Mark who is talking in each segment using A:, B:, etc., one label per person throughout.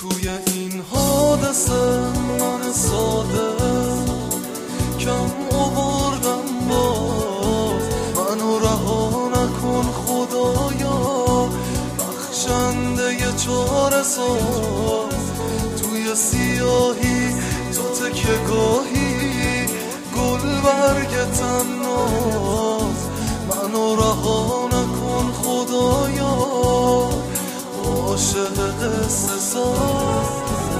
A: توی این حادثه من ساده کم آوردم باز، منو رها نکن خدایا، بخشنده چاره ساز. توی سیاهی تو تکیه گاهی گل برگ تناز، منو رها نکن خدایا، عاشق قصه ساز.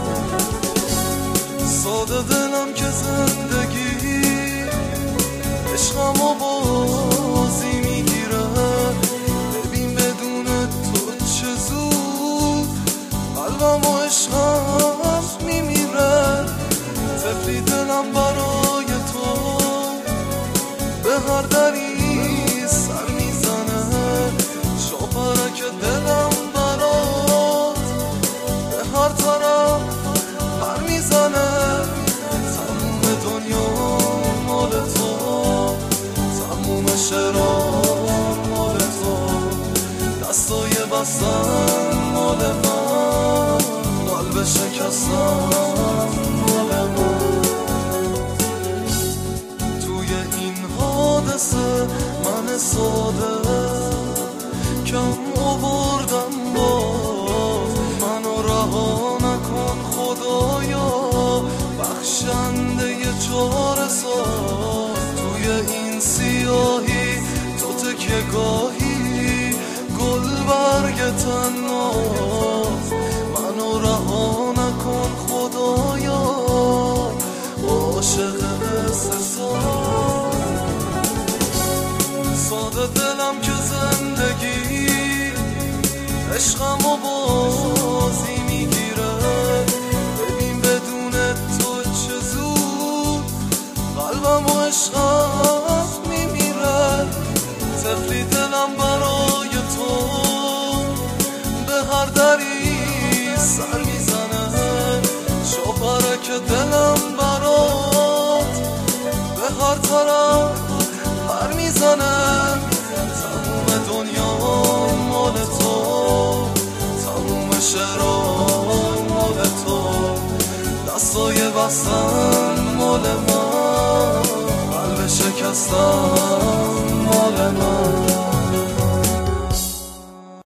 A: ساده دلم که زندگی عشقمو بازی میگیره، ببین بدون تو چه زود قلبم و عشقم میمیره. طفلی دلم برای تو به هر دری سر میزنه، شاپرک دلم برات به هر طرف پر میزنه. تموم دنیا مال تو، تموم شعرام مال تو، دستای بستن مال من، قلب شکستن مال من. توی این حادثه من ساده کم آوردم باز، منو رها نکن خدایا، بخشنده چاره ساز. توی این سیاهی تو تکیه گاهی گل برگ تناز، منو رها نکن خدایا، عاشق قصه ساز. ساده دلم که زندگی عشقمو بازی میگیره، ببین بدون تو چه زود قلبم و عشقم میمیره. طفلی دلم برای تو به هر دری سر میزنه، شاپرک دلم برات به هر طرف پر میزنه. تموم دنیا مال تو، تموم شعرام مال تو، دستای بستن مال من، قلب شکستن مال من.